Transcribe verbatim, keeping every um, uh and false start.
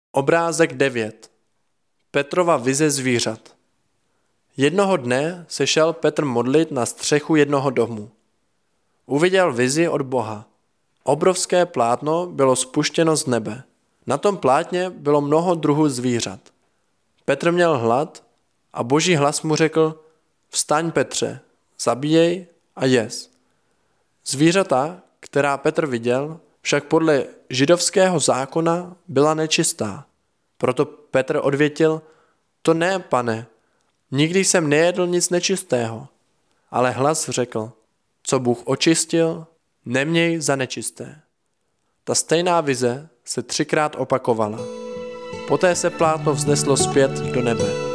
Obrázek devět. Petrova vize zvířat. Jednoho dne se šel Petr modlit na střechu jednoho domu. Uviděl vizi od Boha. Obrovské plátno bylo spuštěno z nebe. Na tom plátně bylo mnoho druhů zvířat. Petr měl hlad a Boží hlas mu řekl: Vstaň, Petře, zabíjej a jez. Zvířata, která Petr viděl, však podle židovského zákona byla nečistá. Proto Petr odvětil: To ne, pane, nikdy jsem nejedl nic nečistého. Ale hlas řekl: Co Bůh očistil, neměj za nečisté. Ta stejná vize se třikrát opakovala. Poté se plátno vzneslo zpět do nebe.